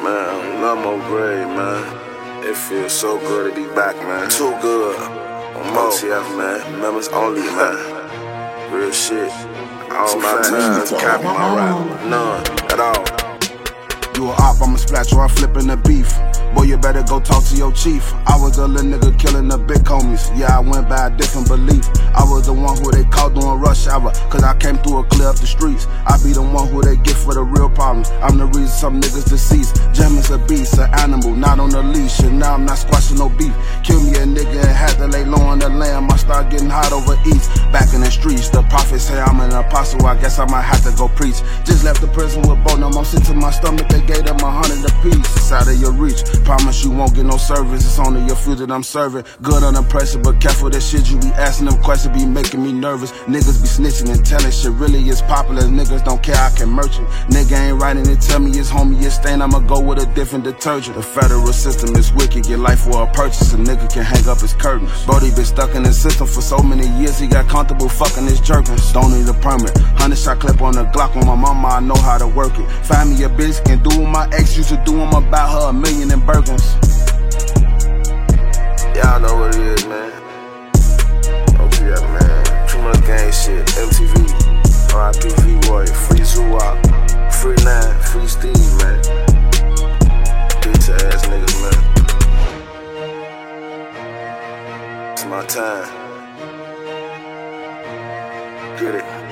Man, love more grade, man. It feels so good to be back, man. Too good. On MOTF, man. Members only, man. Real shit. All my time, copy my rap. None at all. You a op, I'ma splat you, I'm flipping the beef. Boy, you better go talk to your chief. I was a little nigga killing the big homies. Yeah, I went by a different belief. I was the one who they caught during rush hour, cause I came through and clear up the streets. I be the one who they get for the real problems. I'm the reason some niggas deceased. Jam is a beast, an animal, not on the leash. And now I'm not squashing no beef. Kill me a nigga and had to lay low on the lamb. I start getting hot over east. Back in the streets, the prophets say I'm an apostle. I guess I might have to go preach. Just left the prison with both them. I'm sick to my stomach, they gave them 100 apiece. It's out of your reach. Promise you won't get no service. It's only your food that I'm serving. Good under pressure, but careful that shit you be asking them questions be making me nervous. Niggas be snitching and telling shit really is popular. Niggas don't care, I can merchant. Nigga ain't writing and tell me it's homie, it's stain. I'ma go with a different detergent. The federal system is wicked. Get life for a purchase. A nigga can hang up his curtains. Brody been stuck in the system for so many years. He got comfortable fucking his jerkins. Don't need a permit. 100-shot clip on the Glock on my mama. I know how to work it. Find me a bitch, can do what my ex used to do. I'm about her $1 million in Birkins. Y'all know what it is, man. OTF, man. Too much gang shit. MTV, RIP V-Roy, free Zoo-Wop, free 9, free Steve, man. Bitch ass niggas, man. It's my time. Get it.